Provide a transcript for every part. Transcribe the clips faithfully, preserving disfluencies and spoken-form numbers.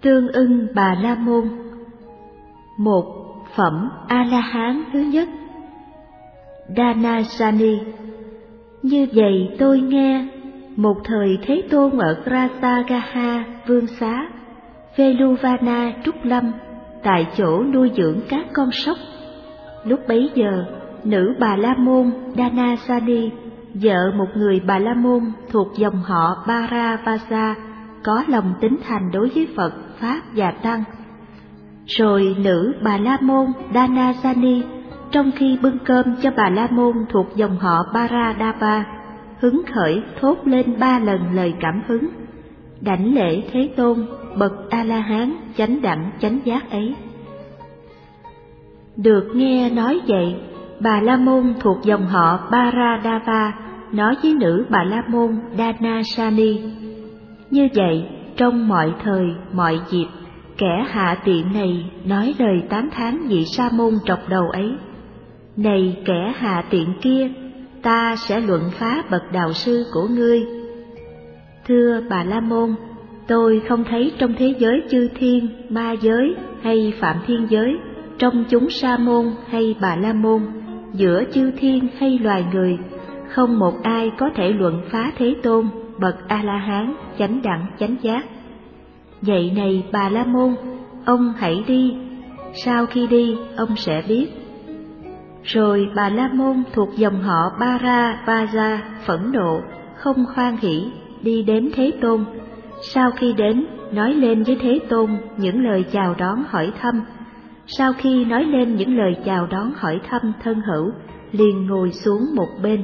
Tương ưng Bà La Môn. Một phẩm A-la-hán thứ nhất. Danasani. Như vậy tôi nghe, một thời Thế Tôn ở Grasagaha Vương Xá, Veluvana Trúc Lâm, tại chỗ nuôi dưỡng các con sóc. Lúc bấy giờ, nữ Bà La Môn Danasani, vợ một người Bà La Môn thuộc dòng họ Bharavasa, có lòng tín thành đối với Phật, Pháp và Tăng. Rồi nữ Bà La Môn Danasani, trong khi bưng cơm cho Bà La Môn thuộc dòng họ Bharadava, hứng khởi thốt lên ba lần lời cảm hứng, đảnh lễ Thế Tôn, bậc A-la-hán chánh đẳng chánh giác ấy. Được nghe nói vậy, Bà La Môn thuộc dòng họ Bharadava nói với nữ Bà La Môn Danasani: như vậy, trong mọi thời, mọi dịp, kẻ hạ tiện này nói lời tán thán vị sa môn trọc đầu ấy. Này kẻ hạ tiện kia, ta sẽ luận phá bậc đạo sư của ngươi. Thưa Bà La Môn, tôi không thấy trong thế giới chư thiên, ma giới hay phạm thiên giới, trong chúng sa môn hay Bà La Môn, giữa chư thiên hay loài người, không một ai có thể luận phá Thế Tôn, bậc A-la-hán chánh đẳng chánh giác. Vậy này Bà La Môn, ông hãy đi, sau khi đi ông sẽ biết. Rồi Bà La Môn thuộc dòng họ Bharavasa phẫn nộ, không khoan hỷ, đi đến Thế Tôn. Sau khi đến, nói lên với Thế Tôn những lời chào đón hỏi thăm. Sau khi nói lên những lời chào đón hỏi thăm thân hữu, liền ngồi xuống một bên.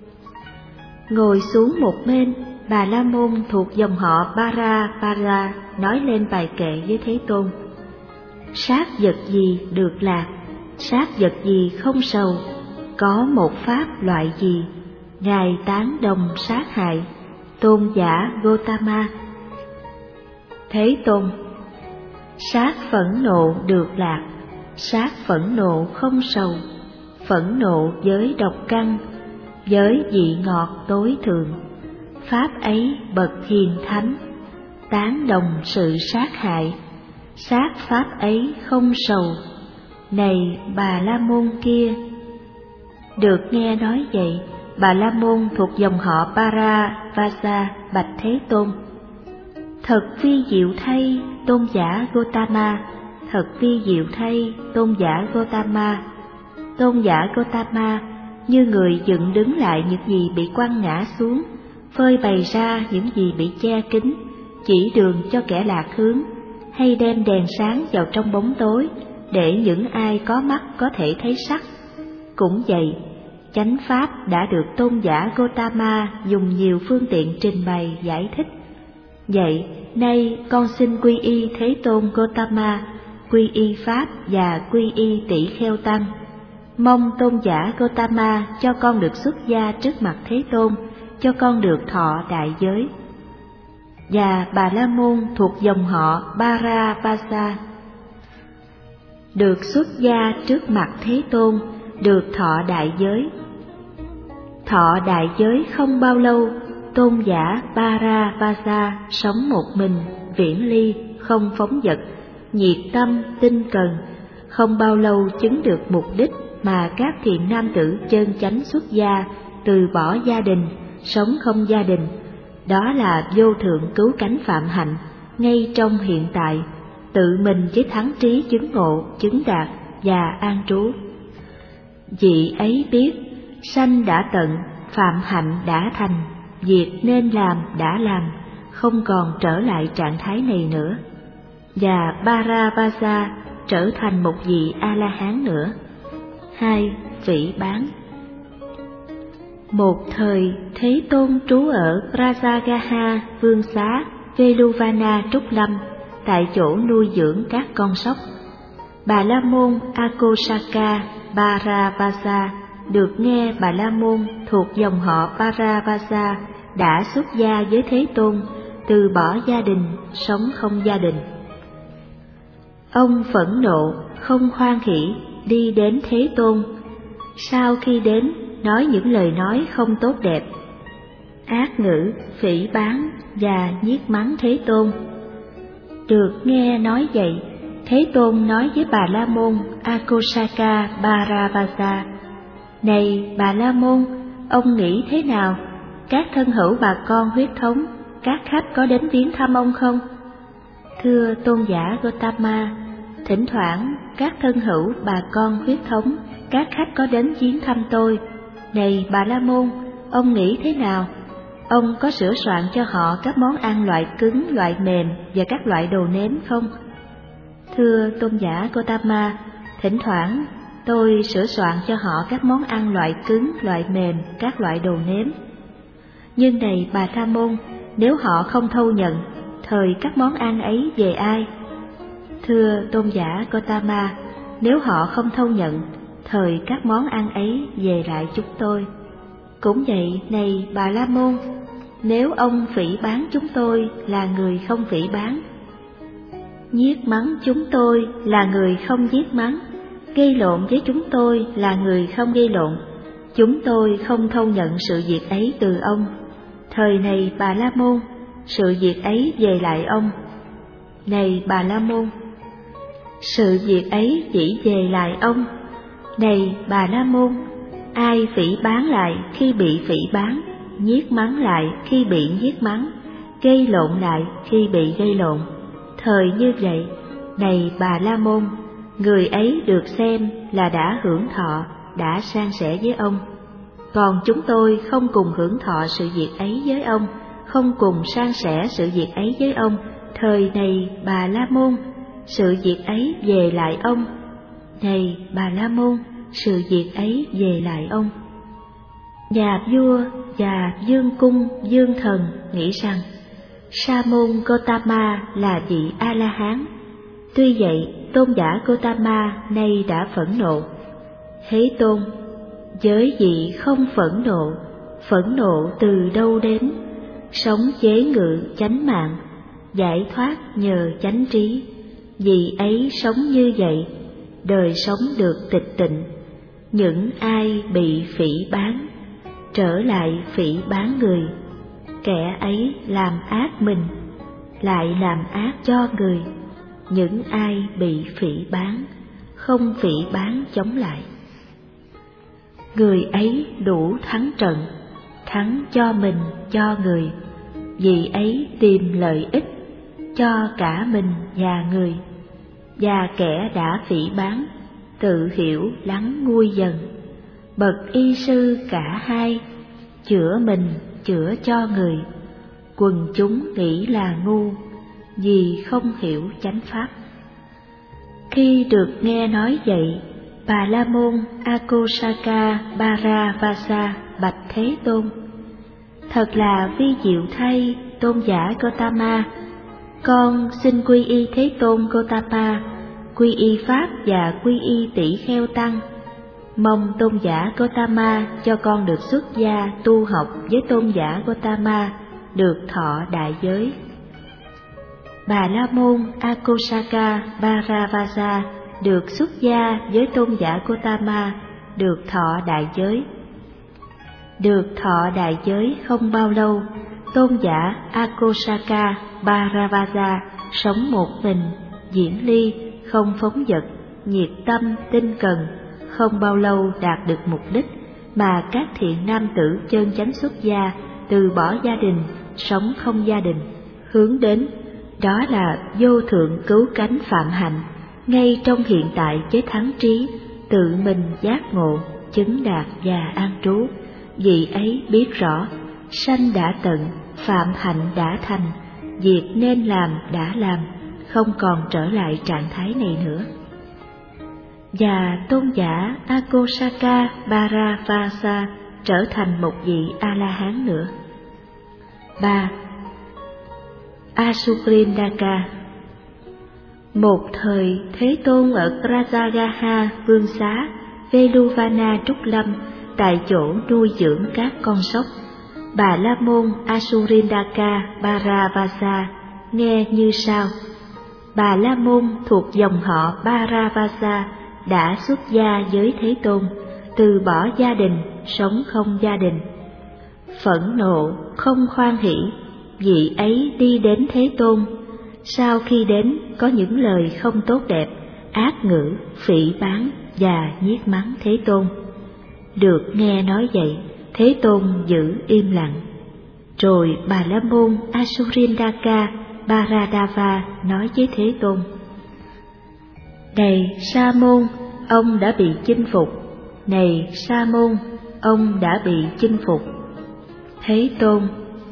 Ngồi xuống một bên, Bà La Môn thuộc dòng họ Bharavasa nói lên bài kệ với Thế Tôn. Sát vật gì được lạc, sát vật gì không sầu, có một pháp loại gì, Ngài tán đồng sát hại, tôn giả Gotama. Thế Tôn: sát phẫn nộ được lạc, sát phẫn nộ không sầu, phẫn nộ với độc căn, với vị ngọt tối thượng, pháp ấy bậc hiền thánh, tán đồng sự sát hại, sát pháp ấy không sầu. Này Bà La Môn kia. Được nghe nói vậy, Bà La Môn thuộc dòng họ Bharavasa bạch Thế Tôn: thật vi diệu thay tôn giả Gotama, thật vi diệu thay tôn giả Gotama. Tôn giả Gotama, như người dựng đứng lại những gì bị quăng ngã xuống, phơi bày ra những gì bị che kín, chỉ đường cho kẻ lạc hướng, hay đem đèn sáng vào trong bóng tối, để những ai có mắt có thể thấy sắc. Cũng vậy, chánh pháp đã được tôn giả Gotama dùng nhiều phương tiện trình bày giải thích. Vậy, nay con xin quy y Thế Tôn Gotama, quy y Pháp và quy y Tỷ Kheo Tăng. Mong tôn giả Gotama cho con được xuất gia trước mặt Thế Tôn, cho con được thọ đại giới. Và Bà La Môn thuộc dòng họ Bharavasa được xuất gia trước mặt Thế Tôn, được thọ đại giới. Thọ đại giới không bao lâu, tôn giả Bharavasa sống một mình, viễn ly, không phóng dật, nhiệt tâm, tinh cần. Không bao lâu chứng được mục đích mà các thiện nam tử chân chánh xuất gia, từ bỏ gia đình, sống không gia đình. Đó là vô thượng cứu cánh phạm hạnh, ngay trong hiện tại, tự mình với thắng trí chứng ngộ, chứng đạt và an trú. Vị ấy biết, sanh đã tận, phạm hạnh đã thành, việc nên làm đã làm, không còn trở lại trạng thái này nữa. Và Bharavasa trở thành một vị A-la-hán nữa. Hai, phỉ báng. Một thời, Thế Tôn trú ở Rajagaha Vương Xá, Veluvana Trúc Lâm, tại chỗ nuôi dưỡng các con sóc. Bà La Môn Akosaka Bharavasa được nghe Bà La Môn thuộc dòng họ Bharavasa đã xuất gia với Thế Tôn, từ bỏ gia đình, sống không gia đình. Ông phẫn nộ, không hoan hỷ, đi đến Thế Tôn. Sau khi đến, nói những lời nói không tốt đẹp, ác ngữ, phỉ báng và nhiếc mắng Thế Tôn. Được nghe nói vậy, Thế Tôn nói với Bà La Môn Akosaka Bharavasa: Này Bà La Môn, ông nghĩ thế nào? Các thân hữu bà con huyết thống, các khách có đến viếng thăm ông không? Thưa tôn giả Gotama, thỉnh thoảng các thân hữu bà con huyết thống, các khách có đến viếng thăm tôi. Này Bà La Môn, ông nghĩ thế nào? Ông có sửa soạn cho họ các món ăn loại cứng, loại mềm và các loại đồ nếm không? Thưa tôn giả Gotama, thỉnh thoảng tôi sửa soạn cho họ các món ăn loại cứng, loại mềm, các loại đồ nếm. Nhưng này Bà La Môn, nếu họ không thâu nhận, thời các món ăn ấy về ai? Thưa tôn giả Gotama, nếu họ không thâu nhận, thời các món ăn ấy về lại chúng tôi. Cũng vậy này Bà La Môn, nếu ông phỉ báng chúng tôi là người không phỉ báng, nhiếc mắng chúng tôi là người không nhiếc mắng, gây lộn với chúng tôi là người không gây lộn, chúng tôi không thâu nhận sự việc ấy từ ông. Thời này Bà La Môn, sự việc ấy về lại ông. Này Bà La Môn, sự việc ấy chỉ về lại ông. Này Bà La Môn, ai phỉ báng lại khi bị phỉ báng, nhiếc mắng lại khi bị nhiếc mắng, gây lộn lại khi bị gây lộn, thời như vậy, này Bà La Môn, người ấy được xem là đã hưởng thọ, đã san sẻ với ông. Còn chúng tôi không cùng hưởng thọ sự việc ấy với ông, không cùng san sẻ sự việc ấy với ông. Thời này Bà La Môn, sự việc ấy về lại ông. Này Bà La Môn, sự việc ấy về lại ông. Nhà vua và vương cung vương thần nghĩ rằng Sa môn Gotama là vị A-la-hán. Tuy vậy, tôn giả Gotama nay đã phẫn nộ. Thế Tôn, với vị không phẫn nộ, phẫn nộ từ đâu đến? Sống chế ngự chánh mạng, giải thoát nhờ chánh trí. Vì ấy sống như vậy, đời sống được tịch tịnh. Những ai bị phỉ báng, trở lại phỉ báng người, kẻ ấy làm ác mình, lại làm ác cho người. Những ai bị phỉ báng, không phỉ báng chống lại, người ấy đủ thắng trận, thắng cho mình cho người. Vì ấy tìm lợi ích cho cả mình và người. Và kẻ đã phỉ báng, tự hiểu lắng nguôi dần. Bậc y sư cả hai, chữa mình chữa cho người. Quần chúng nghĩ là ngu, vì không hiểu chánh pháp. Khi được nghe nói vậy, Bà La Môn Akosaka Bharavasa bạch Thế Tôn: Thật là vi diệu thay, tôn giả Gotama. Con xin quy y Thế Tôn Gotama, quy y Pháp và quy y Tỷ Kheo Tăng. Mong tôn giả Gotama cho con được xuất gia tu học với tôn giả Gotama, được thọ đại giới. Bà La Môn Akosaka Bharavasa được xuất gia với tôn giả Gotama, được thọ đại giới. Được thọ đại giới không bao lâu, tôn giả Akosaka Bharavasa sống một mình, diễn ly, không phóng dật, nhiệt tâm, tinh cần. Không bao lâu đạt được mục đích mà các thiện nam tử chân chánh xuất gia, từ bỏ gia đình, sống không gia đình, hướng đến. Đó là vô thượng cứu cánh phạm hạnh, ngay trong hiện tại với thắng trí, tự mình giác ngộ, chứng đạt và an trú. Vị ấy biết rõ, sanh đã tận, phạm hạnh đã thành, việc nên làm đã làm, không còn trở lại trạng thái này nữa. Và tôn giả Akosaka Bharavasa trở thành một vị A-la-hán nữa. ba. Asukrindaka. Một thời, Thế Tôn ở Rajagaha Vương Xá, Veluvana Trúc Lâm, tại chỗ nuôi dưỡng các con sóc. Bà La Môn Asurindaka Bharavasa nghe như sau: Bà La Môn thuộc dòng họ Bharavasa đã xuất gia với Thế Tôn, từ bỏ gia đình, sống không gia đình. Phẫn nộ, không hoan hỷ, vị ấy đi đến Thế Tôn, sau khi đến có những lời không tốt đẹp, ác ngữ, phỉ báng và nhiếc mắng Thế Tôn. Được nghe nói vậy, Thế Tôn giữ im lặng. Rồi Bà La Môn Asurindaka Baradava nói với Thế Tôn: Này Sa môn, ông đã bị chinh phục. Này Sa môn, ông đã bị chinh phục. Thế Tôn: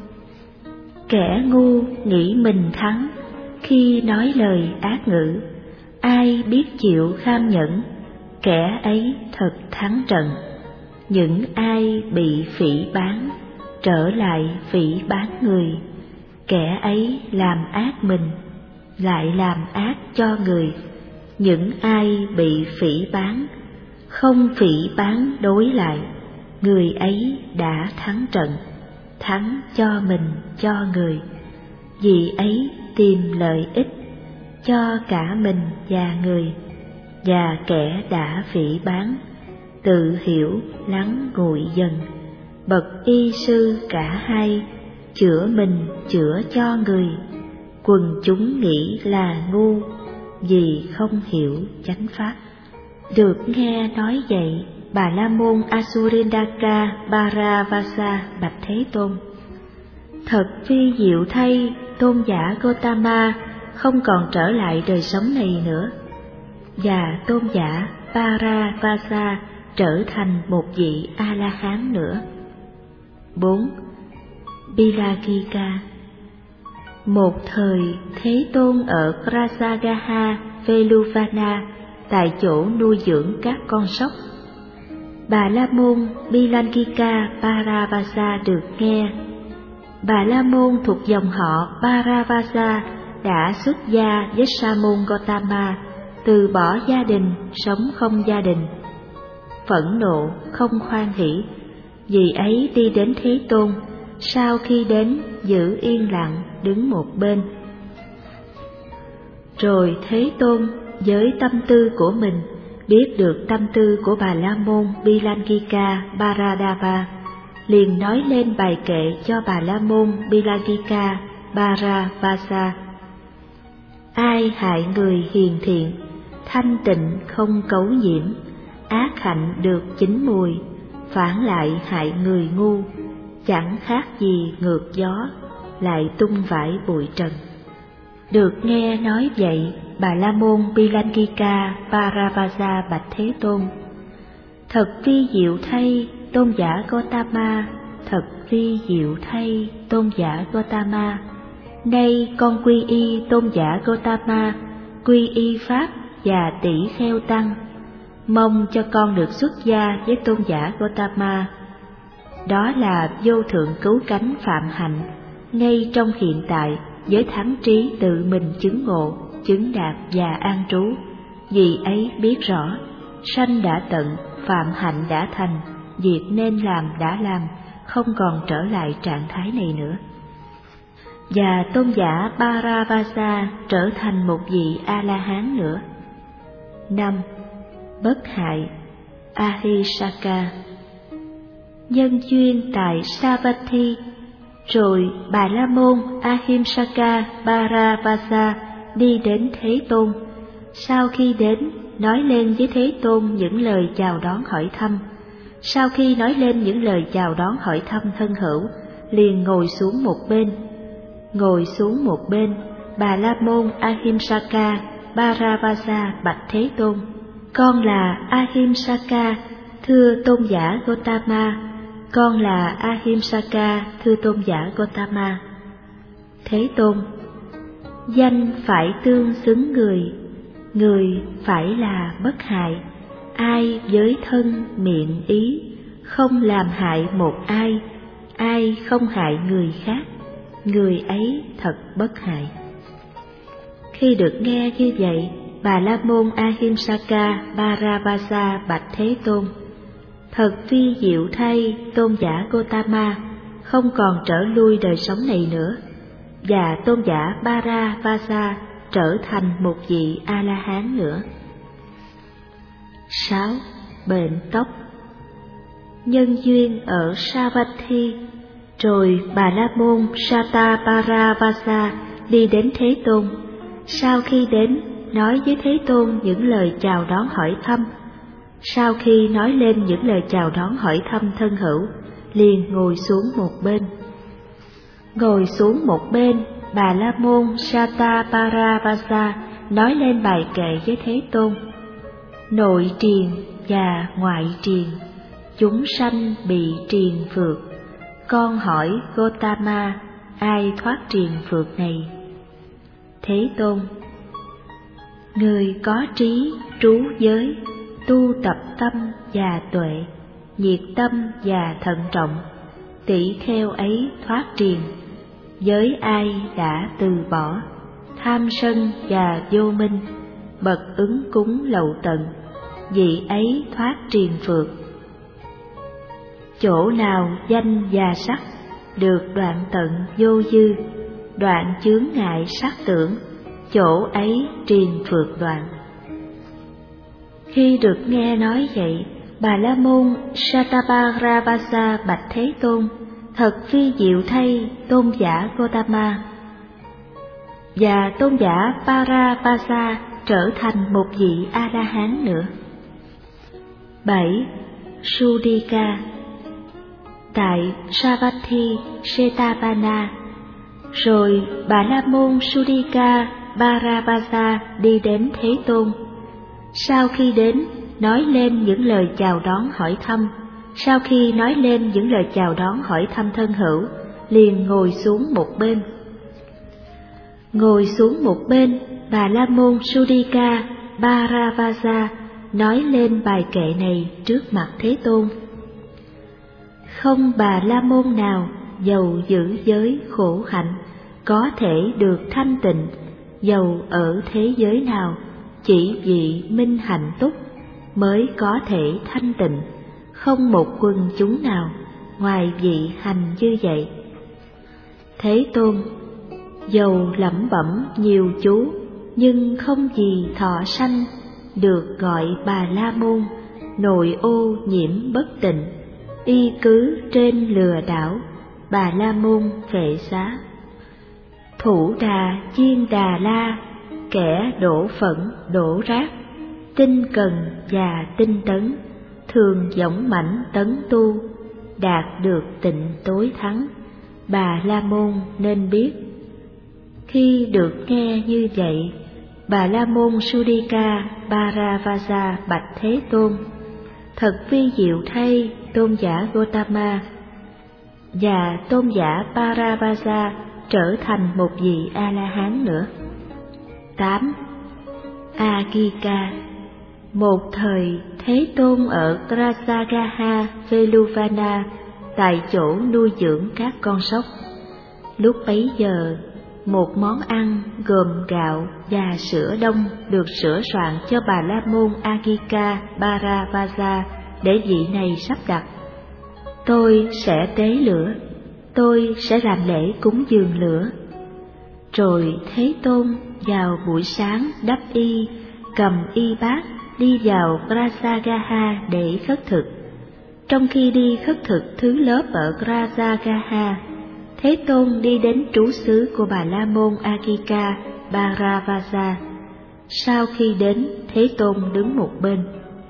Kẻ ngu nghĩ mình thắng khi nói lời ác ngữ, ai biết chịu kham nhẫn, kẻ ấy thật thắng trận. Những ai bị phỉ báng trở lại phỉ báng người, kẻ ấy làm ác mình, lại làm ác cho người. Những ai bị phỉ báng không phỉ báng đối lại, người ấy đã thắng trận, thắng cho mình cho người. Vì ấy tìm lợi ích cho cả mình và người, và kẻ đã phỉ báng tự hiểu lắng nguội dần. Bậc y sư cả hai, chữa mình chữa cho người. Quần chúng nghĩ là ngu vì không hiểu chánh pháp. Được nghe nói vậy, Bà La Môn Asurindaka Baravasa bạch Thế Tôn: Thật phi diệu thay, tôn giả Gotama không còn trở lại đời sống này nữa, và tôn giả Baravasa trở thành một vị A-la-hán nữa. bốn. Bilagika. Một thời, Thế Tôn ở Prasagaha Veluvana, tại chỗ nuôi dưỡng các con sóc. Bà La Môn Bilagika Baravasa được nghe. Bà La Môn thuộc dòng họ Baravasa đã xuất gia với Sa môn Gotama, từ bỏ gia đình, sống không gia đình. Phẫn nộ, không hoan hỷ, vì ấy đi đến Thế Tôn. Sau khi đến, giữ yên lặng, đứng một bên. Rồi Thế Tôn với tâm tư của mình biết được tâm tư của Bà La Môn Bilagika Baradava, liền nói lên bài kệ cho Bà La Môn Bilagika Baravasa: Ai hại người hiền thiện, thanh tịnh không cấu nhiễm, ác hạnh được chín mùi, phản lại hại người ngu, chẳng khác gì ngược gió, lại tung vải bụi trần. Được nghe nói vậy, Bà La Môn Bilagika Baravasa bạch Thế Tôn: Thật vi diệu thay, tôn giả Gotama, thật vi diệu thay, tôn giả Gotama. Nay con quy y tôn giả Gotama, quy y pháp và tỷ kheo tăng, mong cho con được xuất gia với tôn giả Gotama. Đó là vô thượng cứu cánh phạm hạnh, ngay trong hiện tại, với thắng trí tự mình chứng ngộ, chứng đạt và an trú. Vì ấy biết rõ, sanh đã tận, phạm hạnh đã thành, việc nên làm đã làm, không còn trở lại trạng thái này nữa. Và tôn giả Baravasa trở thành một vị A-la-hán nữa. năm. Bất hại Ahisaka. Nhân duyên tại Savatthi, rồi Bà La Môn Ahimsaka Baravasa đi đến Thế Tôn. Sau khi đến, nói lên với Thế Tôn những lời chào đón hỏi thăm. Sau khi nói lên những lời chào đón hỏi thăm thân hữu, liền ngồi xuống một bên. Ngồi xuống một bên, Bà La Môn Ahimsaka Baravasa bạch Thế Tôn: Con là Ahimsaka, thưa tôn giả Gotama. Con là Ahimsaka, thưa tôn giả Gotama. Thế Tôn: Danh phải tương xứng người, người phải là bất hại. Ai với thân miệng ý, không làm hại một ai, ai không hại người khác, người ấy thật bất hại. Khi được nghe như vậy, Bà La Môn Ahimsaka Baravasa bạch Thế Tôn: Thật vi diệu thay, tôn giả Gotama không còn trở lui đời sống này nữa, và tôn giả Baravasa trở thành một vị A-la-hán nữa. sáu. Bệnh tóc. Nhân duyên ở Savatthi, rồi Bà La Môn Sataparavasa đi đến Thế Tôn. sau khi đến nói với Thế Tôn những lời chào đón hỏi thăm. Sau khi nói lên những lời chào đón hỏi thăm thân hữu, liền ngồi xuống một bên. Ngồi xuống một bên, Bà La Môn Shataparabhasa nói lên bài kệ với Thế Tôn. Nội triền và ngoại triền, chúng sanh bị triền phược. Con hỏi Gotama, ai thoát triền phược này? Thế Tôn: người có trí, trú giới, tu tập tâm và tuệ, nhiệt tâm và thận trọng, tỷ kheo ấy thoát triền. Với ai đã từ bỏ tham sân và vô minh, bậc ứng cúng lậu tận, vị ấy thoát triền phược. Chỗ nào danh và sắc được đoạn tận vô dư, đoạn chướng ngại sắc tưởng, chỗ ấy triền phược đoạn. Khi được nghe nói vậy, Bà La Môn Shataparabhasa bạch Thế Tôn: thật phi diệu thay, tôn giả Gotama. Và tôn giả Parabhasa trở thành một vị A-la-hán nữa. bảy. Sudika. Tại Savatthi Setapana, rồi Bà La Môn Sudika Parabhasa đi đến Thế Tôn. Sau khi đến, nói lên những lời chào đón hỏi thăm. Sau khi nói lên những lời chào đón hỏi thăm thân hữu, liền ngồi xuống một bên. Ngồi xuống một bên, Bà La Môn Sudika Parabhasa nói lên bài kệ này trước mặt Thế Tôn. Không Bà La Môn nào dầu giữ giới khổ hạnh có thể được thanh tịnh, dầu ở thế giới nào, chỉ vị minh hạnh túc mới có thể thanh tịnh, không một quần chúng nào ngoài vị hành như vậy. Thế Tôn: dầu lẩm bẩm nhiều chú, nhưng không gì thọ sanh, được gọi Bà La Môn, nội ô nhiễm bất tịnh, y cứ trên lừa đảo, Bà La Môn phệ xá. Thủ đà chiên đà la, kẻ đổ phẫn đổ rác, tinh cần và tinh tấn, thường dõng mãnh tấn tu, đạt được tịnh tối thắng, Bà La Môn nên biết. Khi được nghe như vậy, Bà La Môn Sudika Parabhasa bạch Thế Tôn: thật vi diệu thay, tôn giả Gotama. Và tôn giả Parabhasa trở thành một vị A-la-hán nữa. tám. Agika. Một thời, Thế Tôn ở Grasagaha Veluvana, tại chỗ nuôi dưỡng các con sóc. Lúc bấy giờ, một món ăn gồm gạo và sữa đông được sửa soạn cho Bà La Môn Agika Parabhasa để vị này sắp đặt. Tôi sẽ tế lửa, tôi sẽ làm lễ cúng dường lửa. Rồi Thế Tôn vào buổi sáng đắp y, cầm y bát đi vào Grasagaha để khất thực. Trong khi đi khất thực thứ lớp ở Grasagaha, Thế Tôn đi đến trú xứ của Bà La Môn Agika Parabhasa. Sau khi đến, Thế Tôn đứng một bên.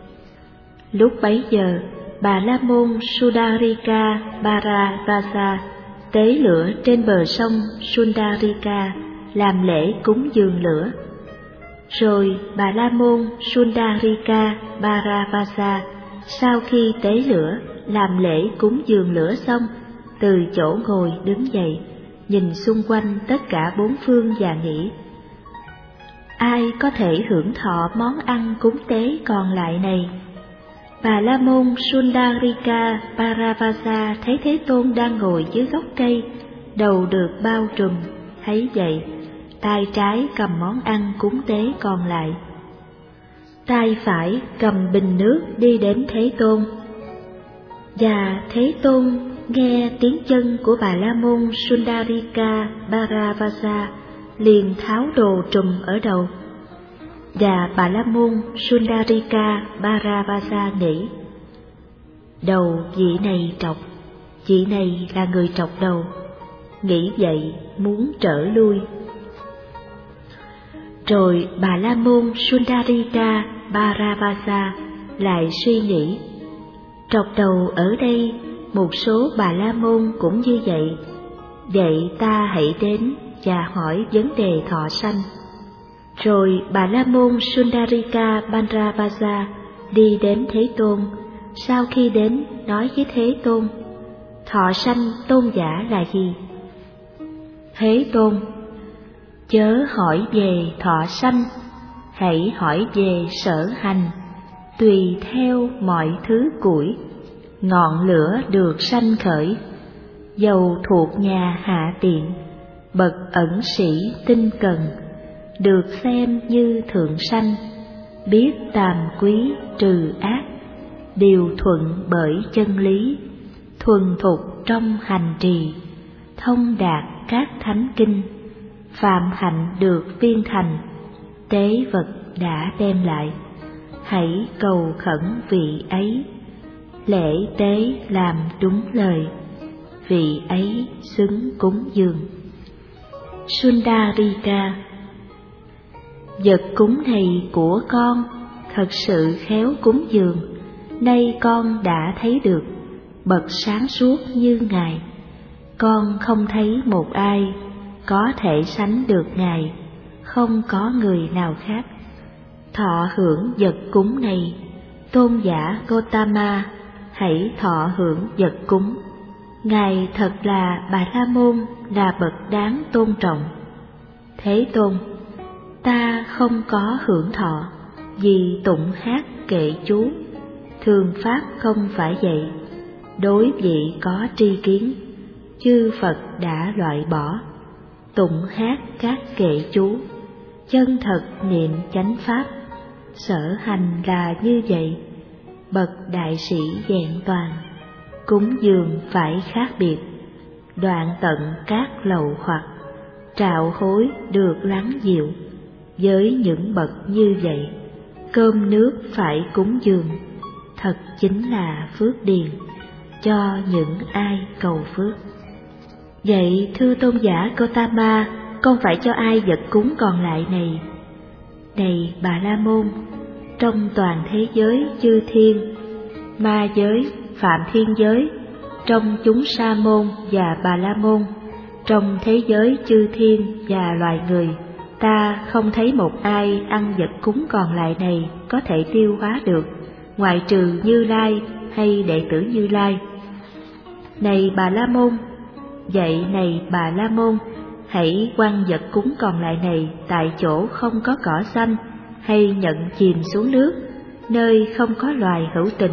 Lúc bấy giờ, Bà La Môn Sundarika Parabhasa tế lửa trên bờ sông Sundarika, làm lễ cúng dường lửa. Rồi Bà La Môn Sundarika Parabhasa sau khi tế lửa, làm lễ cúng dường lửa xong, từ chỗ ngồi đứng dậy, nhìn xung quanh tất cả bốn phương và nghĩ: ai có thể hưởng thọ món ăn cúng tế còn lại này? Bà La Môn Sundarika Parabhasa thấy Thế Tôn đang ngồi dưới gốc cây, đầu được bao trùm, thấy vậy, tay trái cầm món ăn cúng tế còn lại, tay phải cầm bình nước đi đến Thế Tôn. Và Thế Tôn nghe tiếng chân của Bà La Môn Sundarika Parabhasa, liền tháo đồ trùm ở đầu. Và Bà La Môn Sundarika Parabhasa nghĩ: đầu vị này trọc, vị này là người trọc đầu. Nghĩ vậy muốn trở lui. Rồi Bà La Môn Sundarika Bharavasa lại suy nghĩ, trọc đầu ở đây một số Bà La Môn cũng như vậy, vậy ta hãy đến và hỏi vấn đề thọ sanh. Rồi Bà La Môn Sundarika Bharavasa đi đến Thế Tôn. Sau khi đến, nói với Thế Tôn, thọ sanh tôn giả là gì? Thế Tôn: chớ hỏi về thọ sanh, hãy hỏi về sở hành. Tùy theo mọi thứ củi, ngọn lửa được sanh khởi. Dầu thuộc nhà hạ tiện, bậc ẩn sĩ tinh cần, được xem như thượng sanh. Biết tàm quý trừ ác, điều thuận bởi chân lý. Thuần thục trong hành trì, thông đạt các thánh kinh. Phạm hạnh được viên thành, tế vật đã đem lại. Hãy cầu khẩn vị ấy, lễ tế làm đúng lời. Vị ấy xứng cúng dường. Sundarika: vật cúng này của con thật sự khéo cúng dường. Nay con đã thấy được bậc sáng suốt như Ngài. Con không thấy một ai có thể sánh được Ngài, không có người nào khác. Thọ hưởng vật cúng này, tôn giả Gotama, hãy thọ hưởng vật cúng. Ngài thật là Bà La Môn, là bậc đáng tôn trọng. Thế Tôn: ta không có hưởng thọ, vì tụng hát kệ chú. Thường pháp không phải vậy. Đối vị có tri kiến, chư Phật đã loại bỏ. Tụng hát các kệ chú, chân thật niệm chánh pháp. Sở hành là như vậy, bậc đại sĩ vẹn toàn. Cúng dường phải khác biệt, đoạn tận các lậu hoặc. Trạo hối được lắng dịu, với những bậc như vậy. Cơm nước phải cúng dường, thật chính là phước điền, cho những ai cầu phước. Vậy thưa tôn giả Gotama, con phải cho ai vật cúng còn lại này? Này Bà La Môn, trong toàn thế giới chư thiên, ma giới, phạm thiên giới, trong chúng sa môn và Bà La Môn, trong thế giới chư thiên và loài người, ta không thấy một ai ăn vật cúng còn lại này có thể tiêu hóa được, ngoại trừ Như Lai hay đệ tử Như Lai. Này Bà La Môn, vậy này Bà La Môn, hãy quăng vật cúng còn lại này tại chỗ không có cỏ xanh, hay nhận chìm xuống nước, nơi không có loài hữu tình.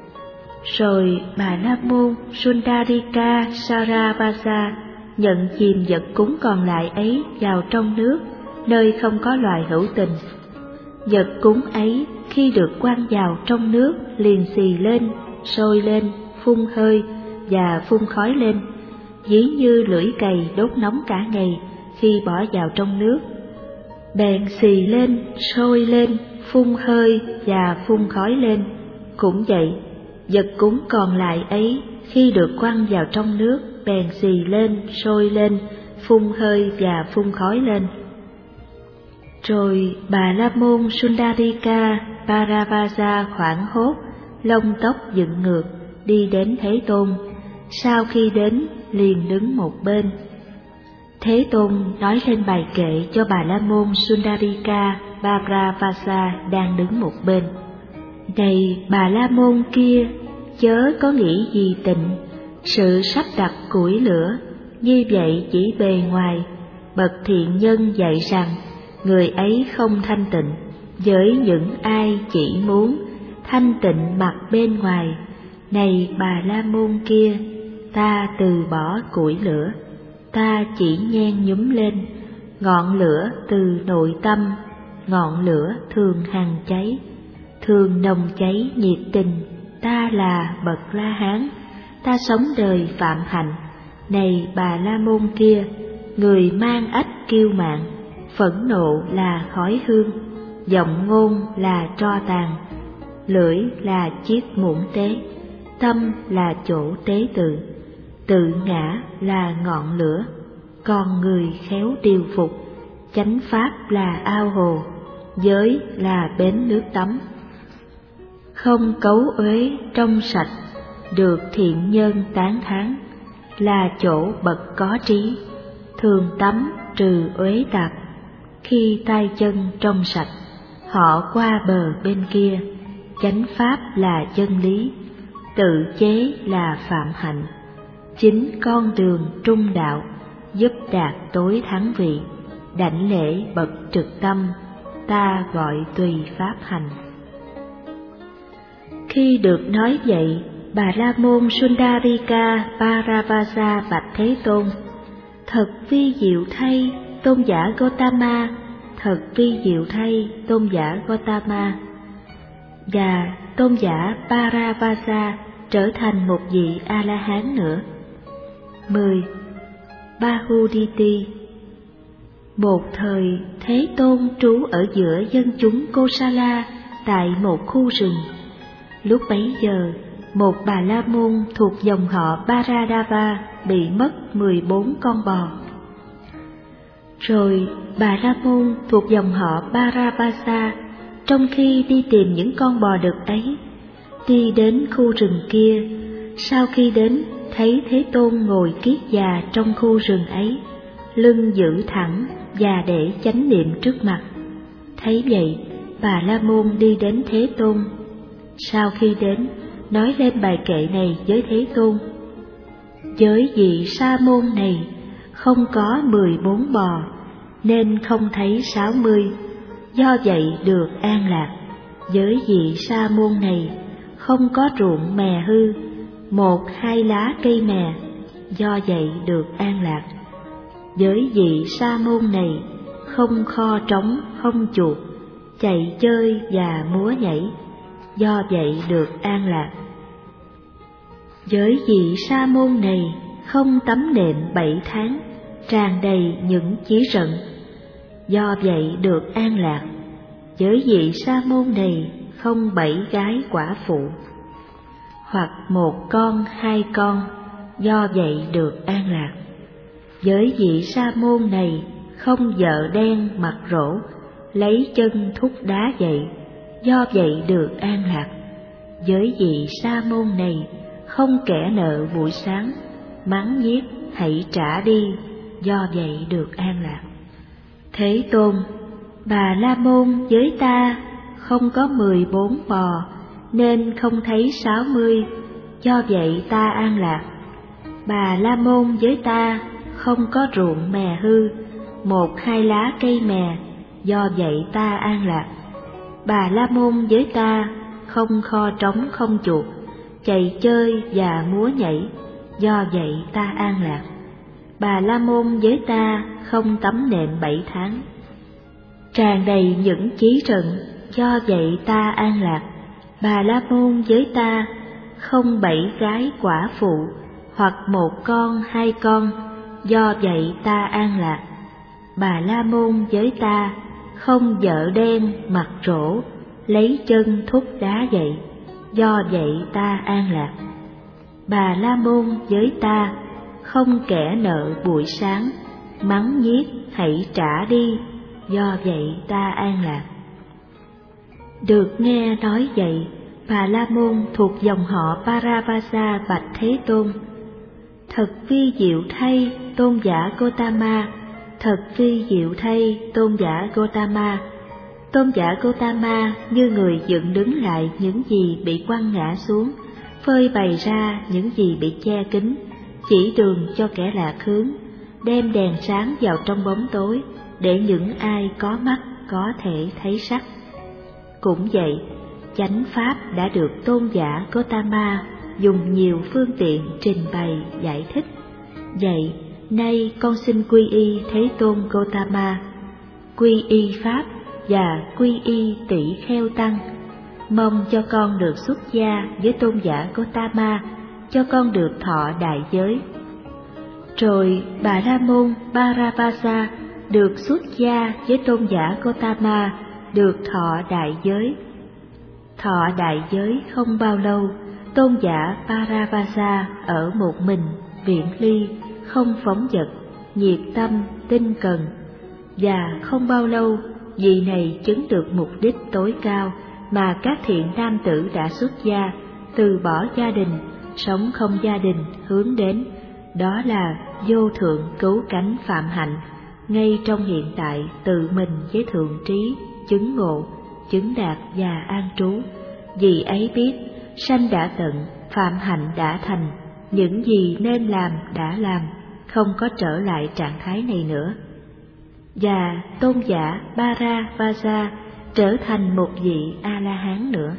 Rồi Bà La Môn Sundarika Saravasa nhận chìm vật cúng còn lại ấy vào trong nước, nơi không có loài hữu tình. Vật cúng ấy khi được quăng vào trong nước liền xì lên, sôi lên, phun hơi và phun khói lên, ví như lưỡi cày đốt nóng cả ngày khi bỏ vào trong nước. Bèn xì lên, sôi lên, phun hơi và phun khói lên. Cũng vậy, vật cúng còn lại ấy khi được quăng vào trong nước bèn xì lên, sôi lên, phun hơi và phun khói lên. Rồi Bà La Môn Sundarika Bharavasa hoảng hốt, lông tóc dựng ngược, đi đến Thế Tôn. Sau khi đến, liền đứng một bên. Thế Tôn nói lên bài kệ cho Bà La Môn Sundarika Bharavasa đang đứng một bên. Này Bà La Môn kia, chớ có nghĩ gì tịnh, sự sắp đặt củi lửa, như vậy chỉ bề ngoài. Bậc thiện nhân dạy rằng, người ấy không thanh tịnh, với những ai chỉ muốn thanh tịnh mặt bên ngoài. Này Bà La Môn kia, ta từ bỏ củi lửa, ta chỉ nhen nhúm lên, ngọn lửa từ nội tâm, ngọn lửa thường hằng cháy, thường nồng cháy nhiệt tình. Ta là bậc La Hán, ta sống đời phạm hạnh. Này Bà La Môn kia, người mang ách kiêu mạn, phẫn nộ là khói hương, giọng ngôn là tro tàn, lưỡi là chiếc muỗng tế, tâm là chỗ tế tự, tự ngã là ngọn lửa. Con người khéo điều phục, chánh pháp là ao hồ, giới là bến nước tắm. Không cấu uế trong sạch, được thiện nhân tán thán, là chỗ bậc có trí, thường tắm trừ uế tạp. Khi tay chân trong sạch, họ qua bờ bên kia, chánh pháp là chân lý, tự chế là phạm hạnh. Chính con đường trung đạo, giúp đạt tối thắng vị, đảnh lễ bậc trực tâm, ta gọi tùy pháp hành. Khi được nói vậy, Bà La Môn Sundarika Paravasa bạch Thế Tôn: Thật vi diệu thay, tôn giả Gotama, thật vi diệu thay, tôn giả Gotama. Và tôn giả Paravasa trở thành một vị A-la-hán nữa. mười. Bahuditi. Một thời, Thế Tôn trú ở giữa dân chúng Kosala tại một khu rừng. Lúc bấy giờ, một Bà La Môn thuộc dòng họ Baradava bị mất mười bốn con bò. Rồi Bà La Môn thuộc dòng họ Baravasa, trong khi đi tìm những con bò đực ấy, đi đến khu rừng kia. Sau khi đến, thấy Thế Tôn ngồi kiết già trong khu rừng ấy, lưng giữ thẳng và để chánh niệm trước mặt. Thấy vậy, Bà La Môn đi đến Thế Tôn. Sau khi đến, nói lên bài kệ này với Thế Tôn: Giới vị sa môn này không có mười bốn bò, nên không thấy sáu mươi, do vậy được an lạc. Giới vị sa môn này không có ruộng mè hư, một hai lá cây mè, do vậy được an lạc. Giới vị sa môn này không kho trống không chuột, chạy chơi và múa nhảy, do vậy được an lạc. Giới vị sa môn này không tắm nệm bảy tháng, tràn đầy những chí rận, do vậy được an lạc. Giới vị sa môn này không bảy gái quả phụ, hoặc một con hai con, do vậy được an lạc. Giới vị sa môn này không vợ đen mặt rỗ, lấy chân thúc đá dậy, do vậy được an lạc. Giới vị sa môn này không kẻ nợ buổi sáng, mắng nhiếc hãy trả đi, do vậy được an lạc. Thế Tôn, Bà La Môn với ta không có mười bốn bò, nên không thấy sáu mươi, do vậy ta an lạc. Bà La Môn với ta không có ruộng mè hư, một hai lá cây mè, do vậy ta an lạc. Bà La Môn với ta không kho trống không chuột, chạy chơi và múa nhảy, do vậy ta an lạc. Bà La Môn với ta không tắm nệm bảy tháng, tràn đầy những chí rận, do vậy ta an lạc. Bà La Môn với ta không bảy gái quả phụ, hoặc một con hai con, do vậy ta an lạc. Bà La Môn với ta không vợ đen mặt rỗ, lấy chân thúc đá dậy, do vậy ta an lạc. Bà La Môn với ta không kẻ nợ buổi sáng, mắng nhiếc hãy trả đi, do vậy ta an lạc. Được nghe nói vậy, Bà La Môn thuộc dòng họ Paravasa bạch Thế Tôn: Thật vi diệu thay, tôn giả Gotama, thật vi diệu thay, tôn giả Gotama. Tôn giả Gotama như người dựng đứng lại những gì bị quăng ngã xuống, phơi bày ra những gì bị che kín, chỉ đường cho kẻ lạc hướng, đem đèn sáng vào trong bóng tối, để những ai có mắt có thể thấy sắc. Cũng vậy, chánh pháp đã được tôn giả Gotama dùng nhiều phương tiện trình bày giải thích. Vậy, nay con xin quy y Thế Tôn Gotama, quy y pháp và quy y tỷ kheo tăng, mong cho con được xuất gia với tôn giả Gotama, cho con được thọ đại giới. Rồi Bà La Môn Paravasa được xuất gia với tôn giả Gotama, được thọ đại giới. Thọ đại giới không bao lâu, tôn giả Paravasa ở một mình, viễn ly, không phóng dật, nhiệt tâm, tinh cần. Và không bao lâu, vị này chứng được mục đích tối cao mà các thiện nam tử đã xuất gia, từ bỏ gia đình, sống không gia đình hướng đến, đó là vô thượng cứu cánh phạm hạnh, ngay trong hiện tại tự mình với thượng trí, chứng ngộ, chứng đạt và an trú. Vì ấy biết, sanh đã tận, phạm hạnh đã thành, những gì nên làm đã làm, không có trở lại trạng thái này nữa. Và tôn giả Bharavaja trở thành một vị A-la-hán nữa.